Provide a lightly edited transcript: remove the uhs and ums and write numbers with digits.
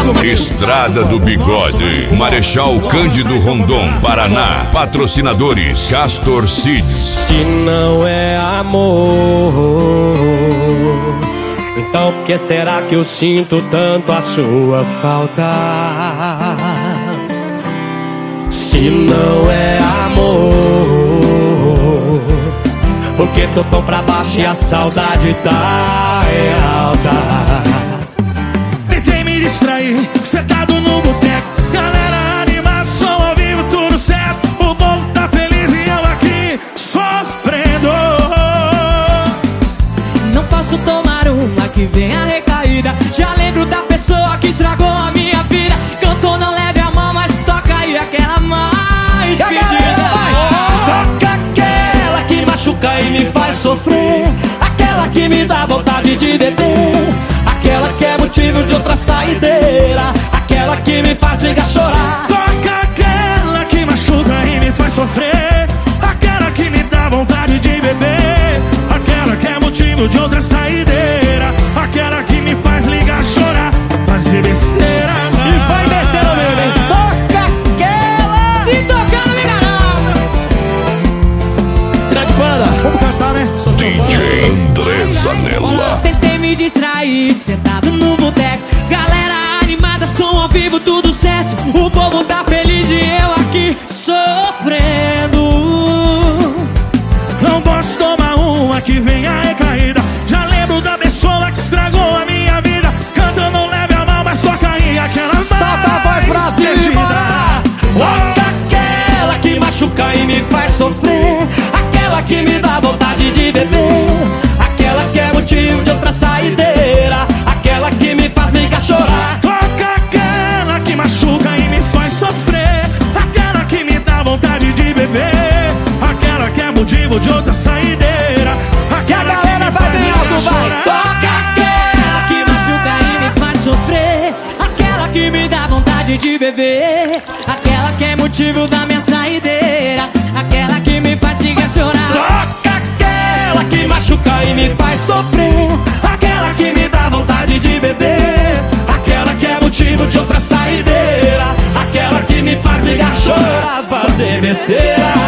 Estrada do Bigode, Marechal Cândido Rondon, Paraná. Patrocinadores Castor Seeds. Se não é amor, então por que será que eu sinto tanto a sua falta? Se não é amor, por que tô tão pra baixo e a saudade tá alta? Tentei me distrair, sentado no boteco, galera animada, som ao vivo, tudo certo. O povo tá feliz e eu aqui sofrendo. Não posso tomar uma que vem a recaída. Já lembro da pessoa que estragou a minha vida. Cantou, não leve a mão, mas toca aí aquela mais pedida. Toca aquela que machuca e me faz sofrer, aquela que me dá vontade de beber, aquela que é motivo de outra saideira, aquela que me faz ligar chorar. Toca aquela que machuca e me faz sofrer, aquela que me dá vontade de beber, aquela que é motivo de outra saideira, aquela que me faz ligar chorar, fazer besteira. E vai besteira, bebê. Toca aquela. Se tocar não me garanta. Grande banda. Vamos cantar, né? DJ André Zanella. Tentei me distrair, sentado no boteco, galera animada, som ao vivo, tudo certo. O povo tá feliz e eu aqui sofrendo. Não posso tomar uma que venha recaída. Já lembro da pessoa que estragou a minha vida. Canta, não leve a mão, mas toca aí aquela mais solta a voz pra cima. Toca aquela que machuca e me faz sofrer, aquela que me dá vontade de beber, aquela que é motivo de outra saideira, aquela que me faz ligar chorar. Toca aquela que machuca e me faz sofrer, aquela que me dá vontade de beber, aquela que é motivo de outra saideira, aquela que me faz ligar chorar. Toca aquela que machuca e me faz sofrer, aquela que me dá vontade de beber, aquela que é motivo da minha saideira, aquela que me faz ligar chorar. Toca aquela que machuca e me faz sofrer, aquela que me dá vontade de beber, aquela que é motivo de outra saideira, aquela que me faz ligar chorar, fazer besteira.